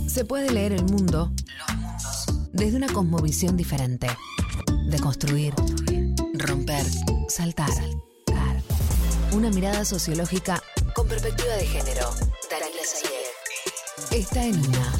Se puede leer el mundo, los mundos, desde una cosmovisión diferente. Deconstruir, romper, saltar. Una mirada sociológica con perspectiva de género. Daniela Sayed está en Una.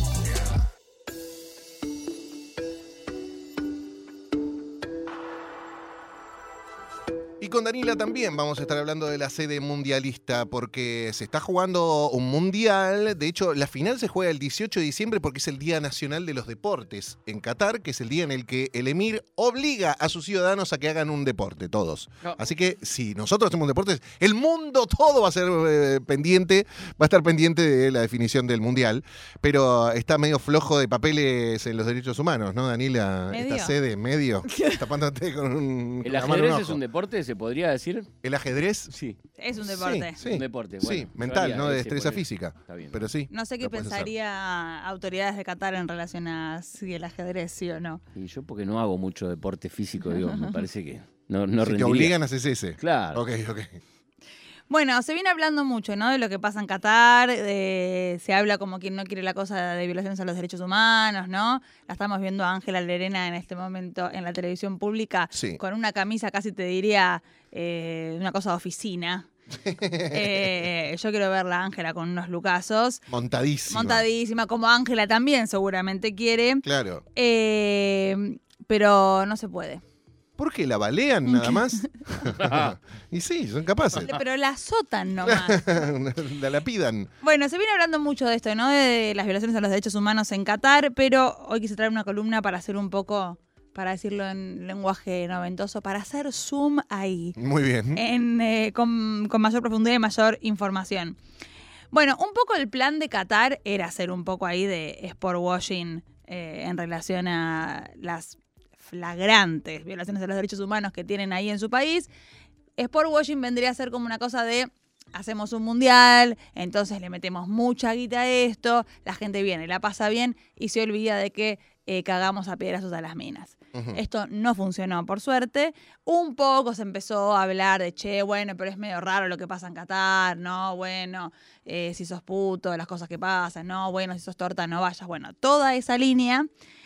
Y con Daniela también vamos a estar hablando de la sede mundialista porque se está jugando un mundial. De hecho, la final se juega el 18 de diciembre porque es el Día Nacional de los Deportes en Qatar, que es el día en el que el emir obliga a sus ciudadanos a que hagan un deporte, todos. No. Así que si nosotros hacemos deportes, el mundo todo va a ser pendiente, va a estar pendiente de la definición del mundial. Pero está medio flojo de papeles en los derechos humanos, ¿no, Daniela? ¿Medio? Esta sede, medio, tapándote con un... ¿El ajedrez es un deporte, se podría decir? ¿El ajedrez? Sí. Es un deporte. Sí. Un deporte, bueno. Sí, mental, no de destreza física. Está bien. Pero sí. No sé qué pensaría autoridades de Qatar en relación a si el ajedrez sí o no. Y yo porque no hago mucho deporte físico, digo, me parece que no Si rendiría. te obligan, haces ese. Claro. Ok. Bueno, se viene hablando mucho, ¿no? De lo que pasa en Qatar, se habla como quien no quiere la cosa de violaciones a los derechos humanos, ¿no? La estamos viendo a Ángela Lerena en este momento en la televisión pública, sí, con una camisa casi te diría una cosa de oficina. Yo quiero verla a Ángela con unos lucazos. Montadísima, como Ángela también seguramente quiere. Claro. Pero no se puede. ¿Por qué la balean nada más? Y sí, son capaces. Pero la azotan nomás. La lapidan. Bueno, se viene hablando mucho de esto, ¿no? De las violaciones a los derechos humanos en Qatar, pero hoy quise traer una columna para hacer un poco, para decirlo en lenguaje noventoso, para hacer zoom ahí. Muy bien. Con mayor profundidad y mayor información. Bueno, un poco el plan de Qatar era hacer un poco ahí de sport washing en relación a las flagrantes violaciones a los derechos humanos que tienen ahí en su país. Sport washing vendría a ser como una cosa de hacemos un mundial, entonces le metemos mucha guita a esto, la gente viene, la pasa bien y se olvida de que cagamos a piedrazos a las minas. Uh-huh. Esto no funcionó, por suerte. Un poco se empezó a hablar de, bueno, pero es medio raro lo que pasa en Qatar, ¿no? Bueno, si sos puto, las cosas que pasan, ¿no? Bueno, si sos torta, no vayas. Bueno, toda esa línea.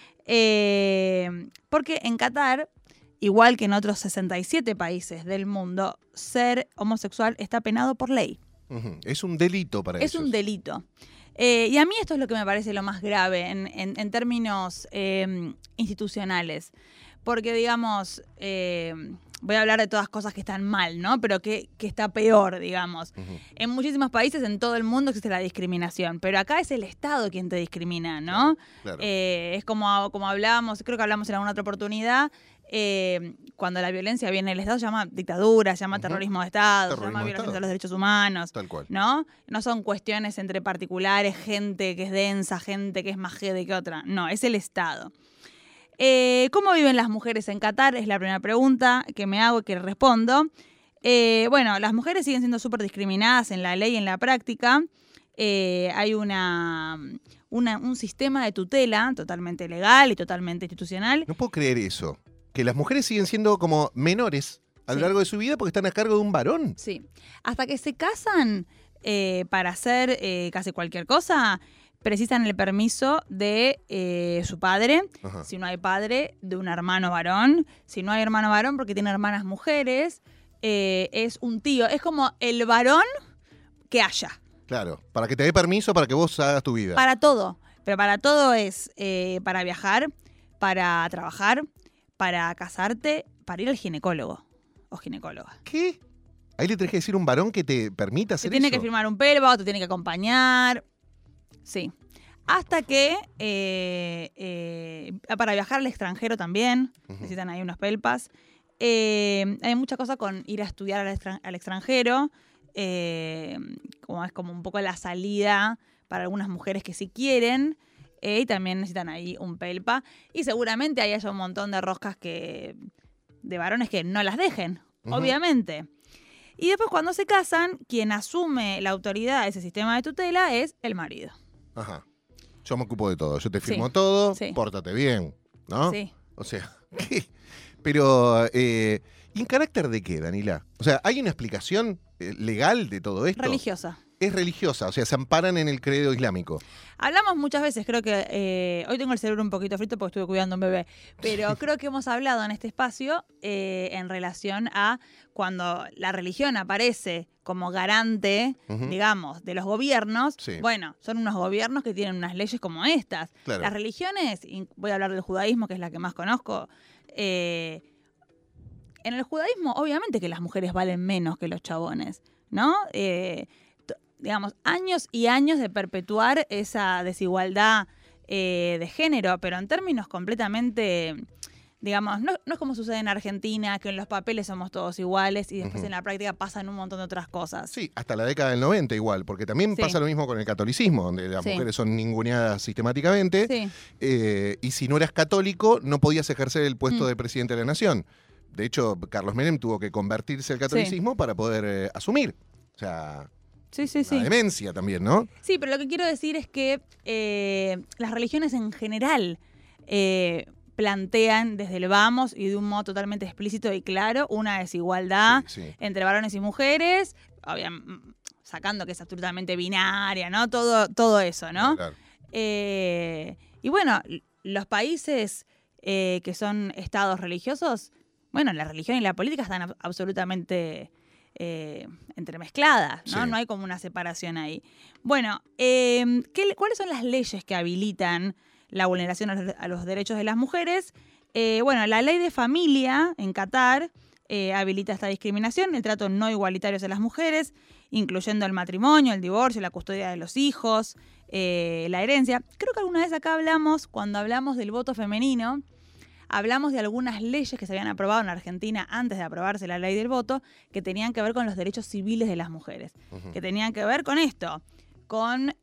Porque en Qatar, igual que en otros 67 países del mundo, ser homosexual está penado por ley. Uh-huh. Es un delito para ellos. Es un delito. Y a mí esto es lo que me parece lo más grave en términos institucionales. Porque, digamos, voy a hablar de todas cosas que están mal, ¿no? Pero que está peor, digamos. Uh-huh. En muchísimos países, en todo el mundo, existe la discriminación. Pero acá es el Estado quien te discrimina, ¿no? Claro. Es como hablábamos, creo que hablamos en alguna otra oportunidad, cuando la violencia viene del Estado, se llama dictadura, se llama terrorismo de Estado, se llama violación de los derechos humanos. Tal cual. ¿No? No son cuestiones entre particulares, gente que es densa, gente que es más jede que otra. No, es el Estado. ¿Cómo viven las mujeres en Qatar? Es la primera pregunta que me hago y que respondo. Bueno, las mujeres siguen siendo súper discriminadas en la ley y en la práctica. Hay un sistema de tutela totalmente legal y totalmente institucional. No puedo creer eso. Que las mujeres siguen siendo como menores a lo largo de su vida porque están a cargo de un varón. Sí. Hasta que se casan para hacer casi cualquier cosa, precisan el permiso de su padre. Ajá. Si no hay padre, de un hermano varón. Si no hay hermano varón, porque tiene hermanas mujeres, es un tío. Es como el varón que haya. Claro, para que te dé permiso para que vos hagas tu vida. Para todo. Pero para todo es para viajar, para trabajar, para casarte, para ir al ginecólogo o ginecóloga. ¿Qué? Ahí le tenés que decir a un varón que te permita hacer eso. Te tiene que firmar un pelva, te tiene que acompañar. Sí. Hasta que para viajar al extranjero también necesitan ahí unos pelpas. Hay mucha cosa con ir a estudiar al extranjero. Como es como un poco la salida para algunas mujeres que sí quieren. Y también necesitan ahí un pelpa. Y seguramente ahí haya un montón de roscas de varones que no las dejen, obviamente. Y después cuando se casan, quien asume la autoridad de ese sistema de tutela es el marido. Ajá. Yo me ocupo de todo. Yo te firmo todo, pórtate bien, ¿no? Sí. O sea, ¿qué? Pero, ¿y en carácter de qué, Danila? O sea, ¿hay una explicación legal de todo esto? Religiosa. es religiosa, o sea, se amparan en el credo islámico. Hablamos muchas veces, creo que hoy tengo el cerebro un poquito frito porque estuve cuidando a un bebé, pero creo que hemos hablado en este espacio en relación a cuando la religión aparece como garante, digamos, de los gobiernos. Sí. Bueno, son unos gobiernos que tienen unas leyes como estas. Claro. Las religiones, voy a hablar del judaísmo, que es la que más conozco, en el judaísmo obviamente que las mujeres valen menos que los chabones, ¿no? Digamos, años y años de perpetuar esa desigualdad de género, pero en términos completamente, digamos, no es como sucede en Argentina, que en los papeles somos todos iguales y después en la práctica pasan un montón de otras cosas. Sí, hasta la década del 90 igual, porque también pasa lo mismo con el catolicismo, donde las mujeres son ninguneadas sistemáticamente, y si no eras católico no podías ejercer el puesto de presidente de la nación. De hecho, Carlos Menem tuvo que convertirse al catolicismo para poder asumir. O sea... Sí. La demencia también, ¿no? Sí, pero lo que quiero decir es que las religiones en general plantean desde el vamos y de un modo totalmente explícito y claro una desigualdad entre varones y mujeres, sacando que es absolutamente binaria, ¿no? Todo eso, ¿no? Claro. Y bueno, los países que son estados religiosos, bueno, la religión y la política están absolutamente... entremezcladas, ¿no? No hay como una separación ahí. Bueno, ¿cuáles son las leyes que habilitan la vulneración a los derechos de las mujeres? Bueno, la ley de familia en Qatar habilita esta discriminación, el trato no igualitario hacia las mujeres, incluyendo el matrimonio, el divorcio, la custodia de los hijos, la herencia. Creo que alguna vez acá cuando hablamos del voto femenino, hablamos de algunas leyes que se habían aprobado en Argentina antes de aprobarse la ley del voto, que tenían que ver con los derechos civiles de las mujeres, que tenían que ver con esto, con,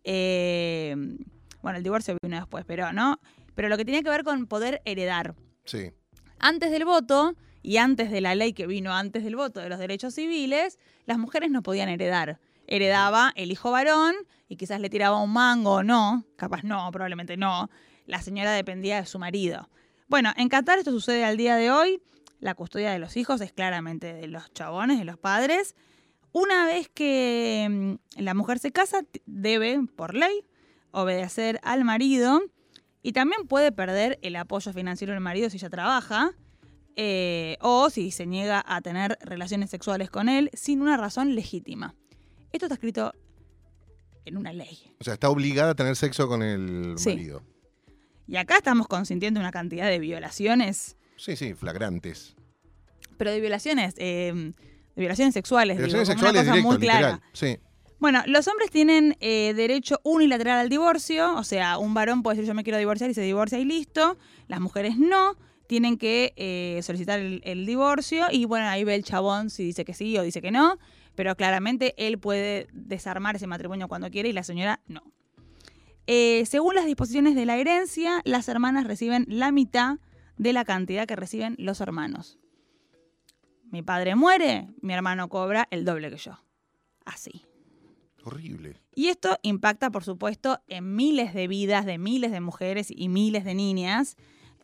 bueno, el divorcio vino después, pero lo que tenía que ver con poder heredar. Sí. Antes del voto y antes de la ley que vino antes del voto de los derechos civiles, las mujeres no podían heredar. Heredaba el hijo varón y quizás le tiraba un mango o no, capaz no, probablemente no. La señora dependía de su marido. Bueno, en Qatar esto sucede al día de hoy. La custodia de los hijos es claramente de los chabones, de los padres. Una vez que la mujer se casa, debe, por ley, obedecer al marido y también puede perder el apoyo financiero del marido si ella trabaja o si se niega a tener relaciones sexuales con él sin una razón legítima. Esto está escrito en una ley. O sea, está obligada a tener sexo con el marido. Y acá estamos consintiendo una cantidad de violaciones. Sí, flagrantes. Pero de violaciones sexuales. Violaciones sexuales una cosa muy clara. Literal, sí. Bueno, los hombres tienen derecho unilateral al divorcio, o sea, un varón puede decir yo me quiero divorciar y se divorcia y listo. Las mujeres no, tienen que solicitar el divorcio y bueno, ahí ve el chabón si dice que sí o dice que no, pero claramente él puede desarmar ese matrimonio cuando quiere y la señora no. Según las disposiciones de la herencia, las hermanas reciben la mitad de la cantidad que reciben los hermanos. Mi padre muere, mi hermano cobra el doble que yo. Así. Horrible. Y esto impacta, por supuesto, en miles de vidas de miles de mujeres y miles de niñas,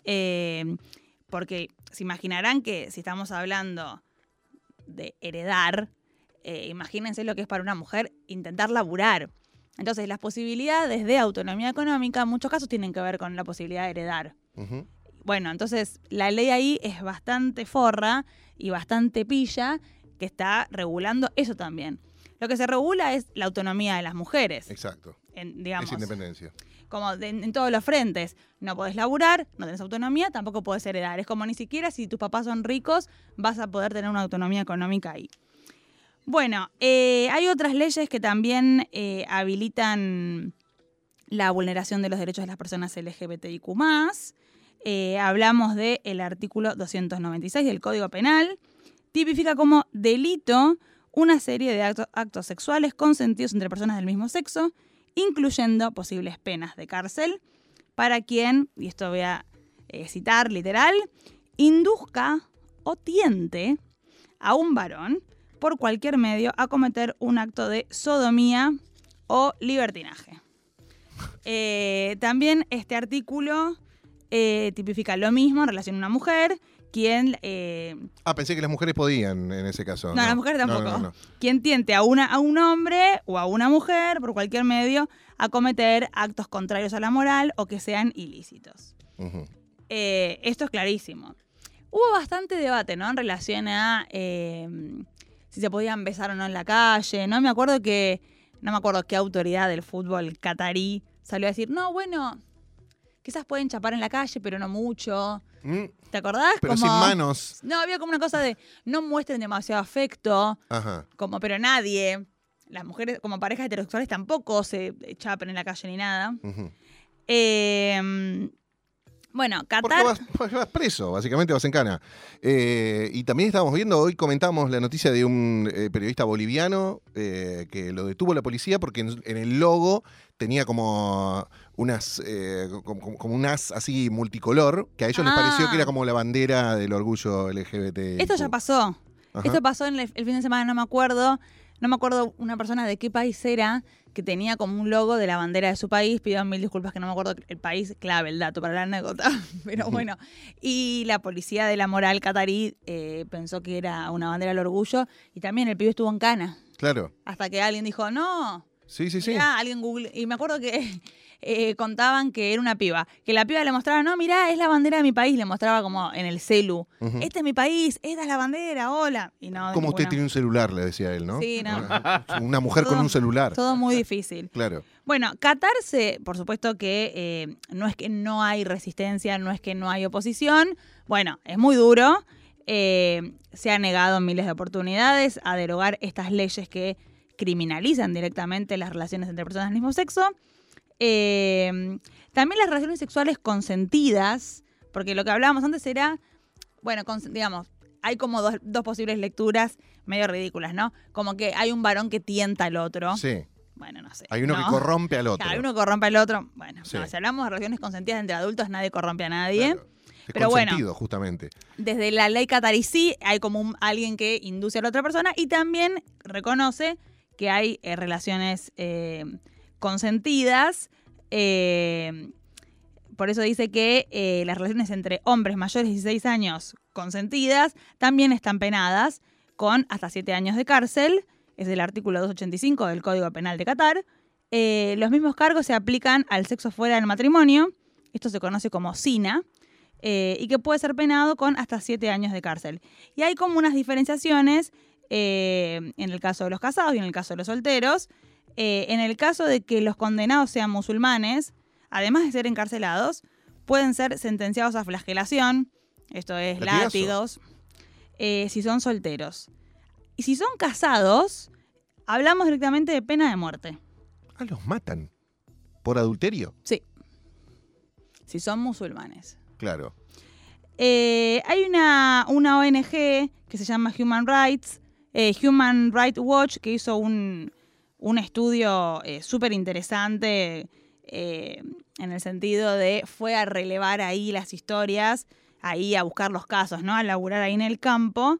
porque se imaginarán que si estamos hablando de heredar, imagínense lo que es para una mujer intentar laburar. Entonces, las posibilidades de autonomía económica en muchos casos tienen que ver con la posibilidad de heredar. Bueno, entonces la ley ahí es bastante forra y bastante pilla, que está regulando eso también. Lo que se regula es la autonomía de las mujeres. Exacto. Digamos, es independencia. Como en todos los frentes. No podés laburar, no tenés autonomía, tampoco podés heredar. Es como ni siquiera si tus papás son ricos vas a poder tener una autonomía económica ahí. Bueno, hay otras leyes que también habilitan la vulneración de los derechos de las personas LGBTIQ+. Hablamos del artículo 296 del Código Penal. Tipifica como delito una serie de actos sexuales consentidos entre personas del mismo sexo, incluyendo posibles penas de cárcel para quien, y esto voy a citar literal, induzca o tiente a un varón por cualquier medio a cometer un acto de sodomía o libertinaje. También este artículo tipifica lo mismo en relación a una mujer, quien... Pensé que las mujeres podían en ese caso. No, las mujeres tampoco. No. Quien tiente a un hombre o a una mujer, por cualquier medio, a cometer actos contrarios a la moral o que sean ilícitos. Ujú. Esto es clarísimo. Hubo bastante debate, ¿no? En relación a si se podían besar o no en la calle, ¿no? No me acuerdo qué autoridad del fútbol catarí salió a decir, no, bueno, quizás pueden chapar en la calle, pero no mucho. ¿Te acordás? Pero sin manos. No, había como una cosa de no muestren demasiado afecto, Ajá. pero nadie. Las mujeres, como parejas heterosexuales, tampoco se chapen en la calle ni nada. Ujú. Bueno, Porque Qatar... vas preso, básicamente vas en cana. Y también estábamos viendo, hoy comentamos la noticia de un periodista boliviano que lo detuvo la policía porque en el logo tenía como unas como un as así multicolor, que a ellos les pareció que era como la bandera del orgullo LGBT. Esto ya pasó. Ajá. Esto pasó en el fin de semana, no me acuerdo una persona de qué país era, que tenía como un logo de la bandera de su país. Pido 1000 disculpas que no me acuerdo el país, clave el dato para la anécdota, pero bueno. Y la policía de la moral catarí pensó que era una bandera del orgullo y también el pibe estuvo en cana. Claro. Hasta que alguien dijo, no. Sí. Mirá, alguien Google. Y me acuerdo que contaban que era una piba. Que la piba le mostraba, no, mirá, es la bandera de mi país. Le mostraba como en el celu. Ujú. Este es mi país, esta es la bandera, hola. Y no, Como usted ninguna. tiene un celular, le decía él, ¿no? Sí, no. Una mujer con un celular. Todo muy difícil. Claro. Bueno, Qatar, por supuesto que no es que no hay resistencia, no es que no hay oposición. Bueno, es muy duro. Se ha negado miles de oportunidades a derogar estas leyes que criminalizan directamente las relaciones entre personas del mismo sexo. También las relaciones sexuales consentidas, porque lo que hablábamos antes era, bueno, digamos, hay como dos posibles lecturas medio ridículas, ¿no? Como que hay un varón que tienta al otro. Sí. Bueno, no sé. Hay uno que corrompe al otro. Claro, hay uno que corrompe al otro. Bueno, Sí. no, si hablamos de relaciones consentidas entre adultos, nadie corrompe a nadie. Claro. Es Pero consentido, bueno, justamente. desde la ley catarí sí hay como alguien que induce a la otra persona y también reconoce que hay relaciones consentidas. Por eso dice que las relaciones entre hombres mayores de 16 años consentidas también están penadas con hasta 7 años de cárcel. Es del artículo 285 del Código Penal de Qatar. Los mismos cargos se aplican al sexo fuera del matrimonio. Esto se conoce como zina. Y que puede ser penado con hasta 7 años de cárcel. Y hay como unas diferenciaciones en el caso de los casados y en el caso de los solteros. En el caso de que los condenados sean musulmanes, además de ser encarcelados, pueden ser sentenciados a flagelación, esto es látigos, si son solteros. Y si son casados, hablamos directamente de pena de muerte. Ah, los matan. ¿Por adulterio? Sí. Si son musulmanes. Claro. Hay una ONG que se llama Human Rights Watch, que hizo un estudio súper interesante en el sentido de fue a relevar ahí las historias, ahí a buscar los casos, ¿no? A laburar ahí en el campo.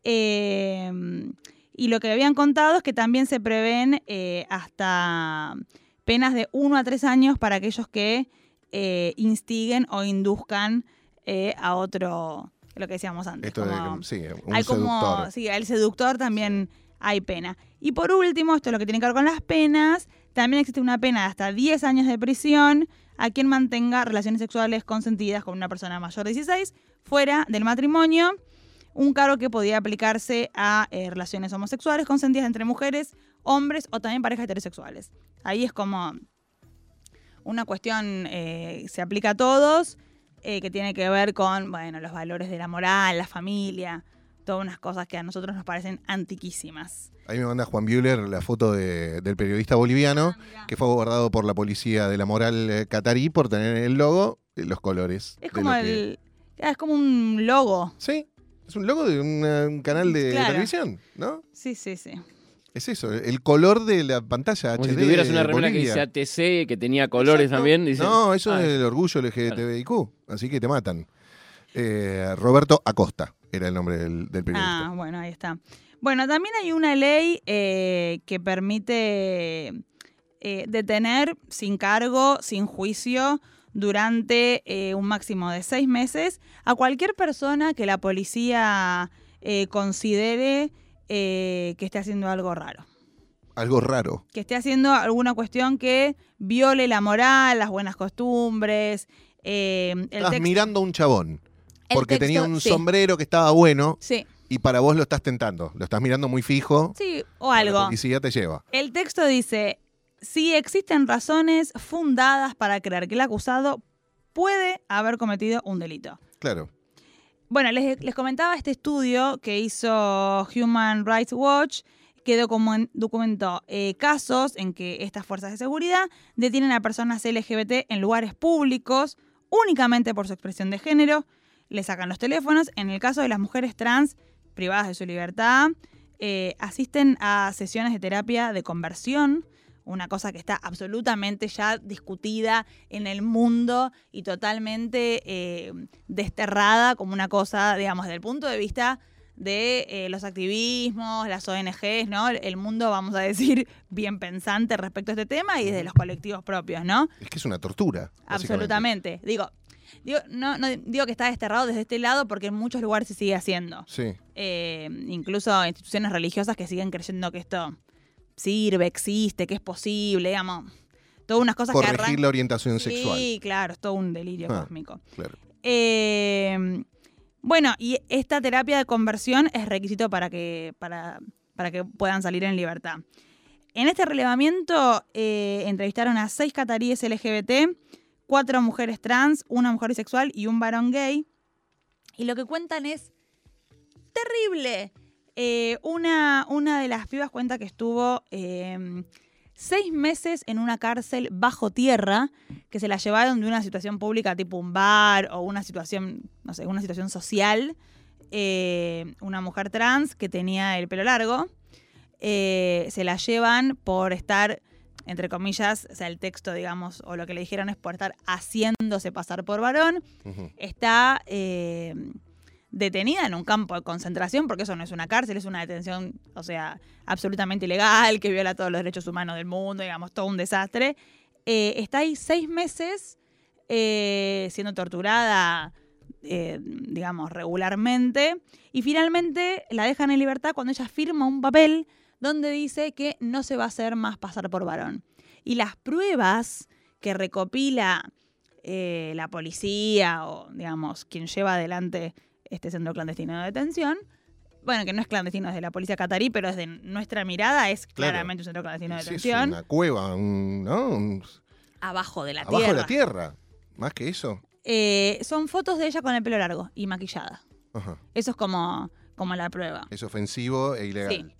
Y lo que habían contado es que también se prevén hasta penas de 1 a 3 años para aquellos que instiguen o induzcan a otro, lo que decíamos antes. Esto como, un hay seductor. sí, al seductor también hay pena. Y por último, esto es lo que tiene que ver con las penas, también existe una pena de hasta 10 años de prisión a quien mantenga relaciones sexuales consentidas con una persona mayor de 16 fuera del matrimonio, un cargo que podía aplicarse a relaciones homosexuales consentidas entre mujeres, hombres o también parejas heterosexuales. Ahí es como una cuestión, se aplica a todos, que tiene que ver con, bueno, los valores de la moral, la familia, todas unas cosas que a nosotros nos parecen antiquísimas. Ahí me manda Juan Bühler la foto del periodista boliviano que fue abordado por la policía de la moral catarí por tener en el logo los colores. Es como es como un logo. Sí, es un logo de un canal de Claro. televisión, ¿no? Sí, sí, sí. Es eso, el color de la pantalla Como HD si tuvieras una de remera que Bolivia. dice ATC, que tenía colores Exacto. también. Dice, No, eso es el orgullo LGTBIQ, así que te matan. Roberto Acosta era el nombre del periodista. Ah, bueno, ahí está. Bueno, también hay una ley que permite detener sin cargo, sin juicio, durante un máximo de 6 meses a cualquier persona que la policía considere que esté haciendo algo raro. Algo raro. Que esté haciendo alguna cuestión que viole la moral, las buenas costumbres. Estás mirando a un chabón porque texto, tenía un sí. sombrero que estaba bueno Sí, y para vos lo estás tentando. Lo estás mirando muy fijo. sí, o La algo. policía te lleva. El texto dice, si existen razones fundadas para creer que el acusado puede haber cometido un delito. Claro. Bueno, les comentaba este estudio que hizo Human Rights Watch, que documentó casos en que estas fuerzas de seguridad detienen a personas LGBT en lugares públicos únicamente por su expresión de género, le sacan los teléfonos. En el caso de las mujeres trans privadas de su libertad, asisten a sesiones de terapia de conversión, una cosa que está absolutamente ya discutida en el mundo y totalmente desterrada como una cosa, digamos, desde el punto de vista de los activismos, las ONGs, ¿no? El mundo, vamos a decir, bien pensante respecto a este tema y desde los colectivos propios, ¿no? Es que es una tortura. Absolutamente. Digo, no digo que está desterrado desde este lado porque en muchos lugares se sigue haciendo. Sí. Incluso instituciones religiosas que siguen creyendo que esto sirve, existe, que es posible, digamos. Todas unas cosas que Corregir la orientación sexual. Sí, claro, es todo un delirio cósmico. Claro. Bueno, y esta terapia de conversión es requisito para que puedan salir en libertad. En este relevamiento entrevistaron a 6 cataríes LGBT, 4 mujeres trans, 1 mujer bisexual y 1 varón gay. Y lo que cuentan es terrible. Una de las pibas cuenta que estuvo 6 meses en una cárcel bajo tierra, que se la llevaron de una situación pública tipo un bar o una situación, no sé, una situación social. Una mujer trans que tenía el pelo largo. Se la llevan por estar, entre comillas, o sea, el texto, digamos, o lo que le dijeron es por estar haciéndose pasar por varón. Ujú. Está detenida en un campo de concentración, porque eso no es una cárcel, es una detención, o sea, absolutamente ilegal, que viola todos los derechos humanos del mundo, digamos, todo un desastre. Está ahí 6 meses siendo torturada, digamos, regularmente, y finalmente la dejan en libertad cuando ella firma un papel donde dice que no se va a hacer más pasar por varón. Y las pruebas que recopila la policía o, digamos, quien lleva adelante este centro clandestino de detención, bueno, que no es clandestino, es de la policía catarí, pero desde nuestra mirada es claramente un centro clandestino de Sí, detención. es una cueva, ¿no? Abajo de la Abajo tierra. de la tierra. Más que eso. Son fotos de ella con el pelo largo y maquillada. Ajá. Eso es como la prueba. Es ofensivo e ilegal. Sí.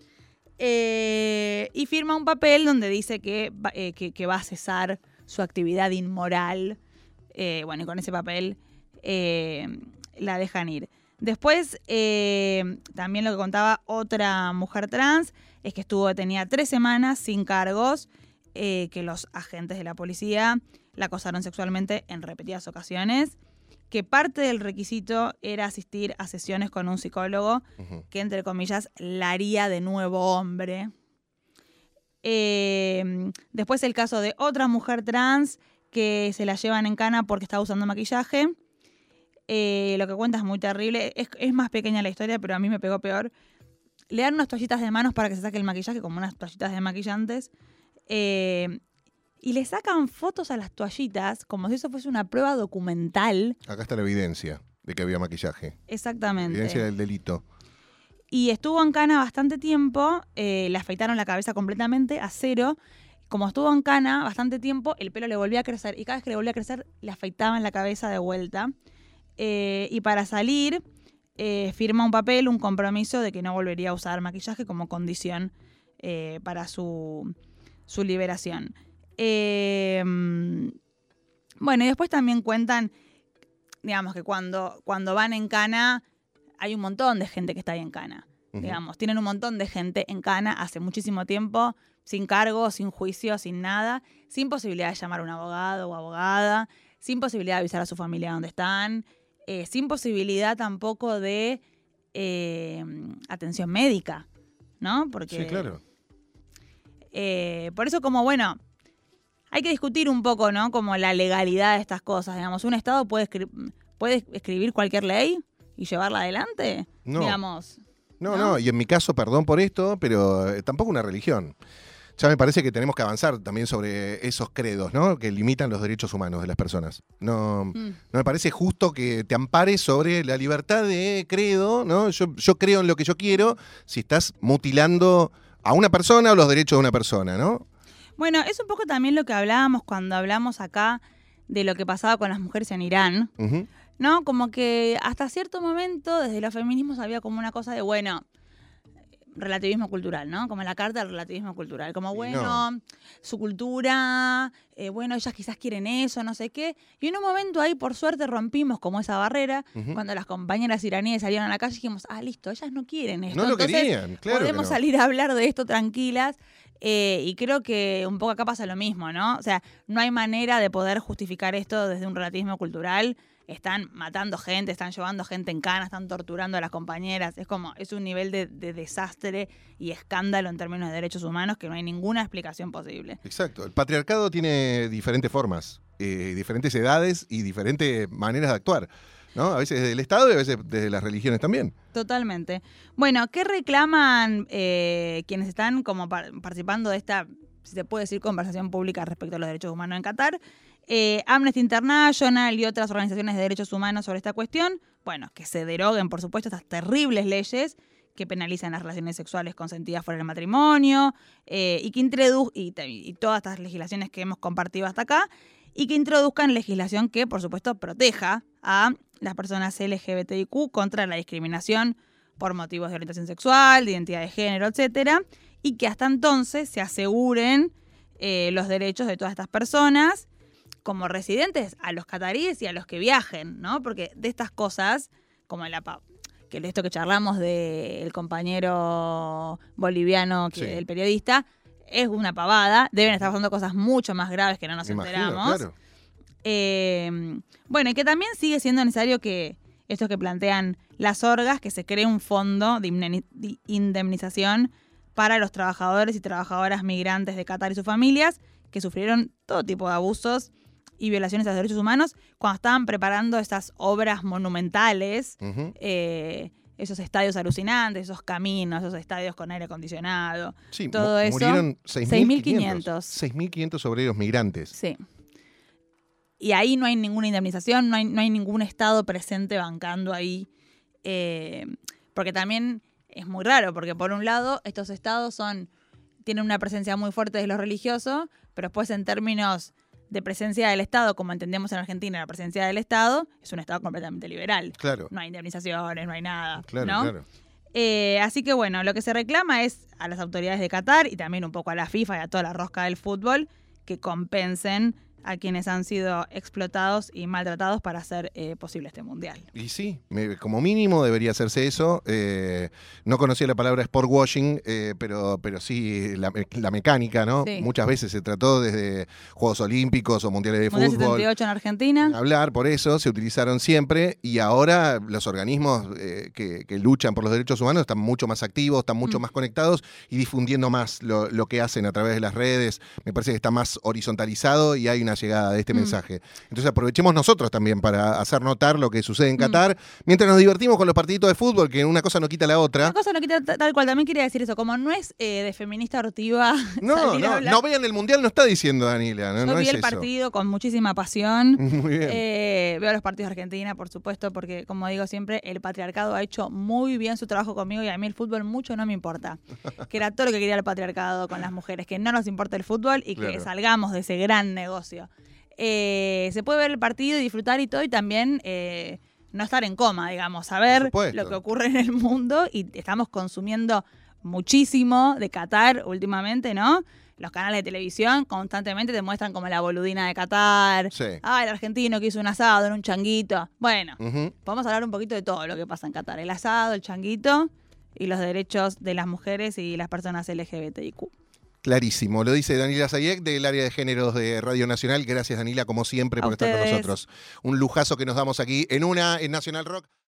Y firma un papel donde dice que va a cesar su actividad inmoral. Bueno, y con ese papel la dejan ir. Después, también lo que contaba otra mujer trans es que estuvo detenida 3 semanas sin cargos, que los agentes de la policía la acosaron sexualmente en repetidas ocasiones, que parte del requisito era asistir a sesiones con un psicólogo Ujú. que, entre comillas, la haría de nuevo hombre. Después el caso de otra mujer trans que se la llevan en cana porque estaba usando maquillaje. Lo que cuenta es muy terrible. Es más pequeña la historia, pero a mí me pegó peor. Le dan unas toallitas de manos para que se saque el maquillaje, como unas toallitas de maquillantes. Y le sacan fotos a las toallitas como si eso fuese una prueba documental. Acá está la evidencia de que había maquillaje. Exactamente. Evidencia del delito. Y estuvo en cana bastante tiempo. Le afeitaron la cabeza completamente a cero. Como estuvo en cana bastante tiempo, el pelo le volvía a crecer. Y cada vez que le volvía a crecer, le afeitaban la cabeza de vuelta. Y para salir, firma un papel, un compromiso de que no volvería a usar maquillaje como condición para su liberación. Bueno, y después también cuentan, digamos, que cuando van en cana, hay un montón de gente que está ahí en cana. Ujú. Digamos, tienen un montón de gente en cana hace muchísimo tiempo, sin cargo, sin juicio, sin nada, sin posibilidad de llamar a un abogado o abogada, sin posibilidad de avisar a su familia dónde están, sin posibilidad tampoco de atención médica, ¿no? Porque, Sí, claro. por eso, como, bueno, hay que discutir un poco, ¿no? Como la legalidad de estas cosas. Digamos, ¿un Estado puede escribir cualquier ley y llevarla adelante? No. Digamos. No, y en mi caso, perdón por esto, pero tampoco una religión. Ya me parece que tenemos que avanzar también sobre esos credos, ¿no? Que limitan los derechos humanos de las personas. No me parece justo que te ampares sobre la libertad de credo, ¿no? Yo creo en lo que yo quiero si estás mutilando a una persona o los derechos de una persona, ¿no? Bueno, es un poco también lo que hablábamos cuando hablamos acá de lo que pasaba con las mujeres en Irán, Uh-huh. ¿no? Como que hasta cierto momento desde los feminismos había como una cosa de, bueno, relativismo cultural, ¿no? Como la carta del relativismo cultural. Como, bueno, su cultura, bueno, ellas quizás quieren eso, no sé qué. Y en un momento ahí, por suerte, rompimos como esa barrera. Uh-huh. Cuando las compañeras iraníes salieron a la calle, dijimos, listo, ellas no quieren esto. No lo Entonces, querían, claro. podemos salir a hablar de esto tranquilas. Y creo que un poco acá pasa lo mismo, ¿no? O sea, no hay manera de poder justificar esto desde un relativismo cultural. Están matando gente, están llevando gente en cana, están torturando a las compañeras. Es un nivel de desastre y escándalo en términos de derechos humanos que no hay ninguna explicación posible. Exacto. El patriarcado tiene diferentes formas, diferentes edades y diferentes maneras de actuar, ¿no? A veces desde el Estado y a veces desde las religiones también. Totalmente. Bueno, ¿qué reclaman quienes están como participando de esta, si se puede decir, conversación pública respecto a los derechos humanos en Qatar? Amnesty International y otras organizaciones de derechos humanos sobre esta cuestión. Bueno, que se deroguen, por supuesto, estas terribles leyes que penalizan las relaciones sexuales consentidas fuera del matrimonio y todas estas legislaciones que hemos compartido hasta acá, y que introduzcan legislación que, por supuesto, proteja a las personas LGBTIQ contra la discriminación por motivos de orientación sexual, de identidad de género, etcétera, y que hasta entonces se aseguren los derechos de todas estas personas como residentes, a los cataríes y a los que viajen, ¿no? Porque de estas cosas, como esto que charlamos del compañero boliviano, Sí. el periodista, es una pavada. Deben estar pasando cosas mucho más graves que no nos Me imagino, enteramos. claro. Bueno, y que también sigue siendo necesario que estos que plantean las orgas, que se cree un fondo de indemnización para los trabajadores y trabajadoras migrantes de Qatar y sus familias que sufrieron todo tipo de abusos y violaciones a los derechos humanos cuando estaban preparando estas obras monumentales, Uh-huh. esos estadios alucinantes, esos caminos, esos estadios con aire acondicionado, Sí, todo eso. murieron 6.500. 6.500 obreros migrantes. Sí. Y ahí no hay ninguna indemnización, no hay ningún Estado presente bancando ahí. Porque también es muy raro, porque por un lado estos estados tienen una presencia muy fuerte de lo religioso, pero después en términos de presencia del Estado, como entendemos en Argentina, la presencia del Estado es un Estado completamente liberal. Claro. No hay indemnizaciones, no hay nada. Claro, ¿no? claro. Así que bueno, lo que se reclama es a las autoridades de Qatar y también un poco a la FIFA y a toda la rosca del fútbol que compensen a quienes han sido explotados y maltratados para hacer posible este mundial. Y sí, como mínimo debería hacerse eso. No conocía la palabra sport washing, pero sí la mecánica, ¿no? Sí. Muchas veces se trató desde Juegos Olímpicos o Mundiales de Mundial Fútbol. 78 en Argentina. Hablar, por eso se utilizaron siempre y ahora los organismos que luchan por los derechos humanos están mucho más activos, están mucho más conectados y difundiendo más lo que hacen a través de las redes. Me parece que está más horizontalizado y hay una llegada de este mensaje. Entonces aprovechemos nosotros también para hacer notar lo que sucede en Qatar, mientras nos divertimos con los partiditos de fútbol, que una cosa no quita la otra. Una cosa no quita tal cual, también quería decir eso, como no es de feminista ortiva. No vean el mundial, no está diciendo Daniela. No, Yo no vi es el eso. partido con muchísima pasión. Muy bien. Veo los partidos de Argentina, por supuesto, porque como digo siempre, el patriarcado ha hecho muy bien su trabajo conmigo y a mí el fútbol mucho no me importa. Que era todo lo que quería el patriarcado con las mujeres, que no nos importa el fútbol y que Claro. salgamos de ese gran negocio. Se puede ver el partido y disfrutar y todo, y también no estar en coma, digamos, saber supuesto. lo que ocurre en el mundo, y estamos consumiendo muchísimo de Qatar últimamente, ¿no? Los canales de televisión constantemente te muestran como la boludina de Qatar. Sí. El argentino que hizo un asado en un changuito. Bueno, Ujú. podemos hablar un poquito de todo lo que pasa en Qatar. El asado, el changuito y los derechos de las mujeres y las personas LGBTIQ. Clarísimo, lo dice Daniela Zayek del área de géneros de Radio Nacional. Gracias, Daniela, como siempre, A por estar con ustedes. nosotros. Un lujazo que nos damos aquí en Nacional Rock.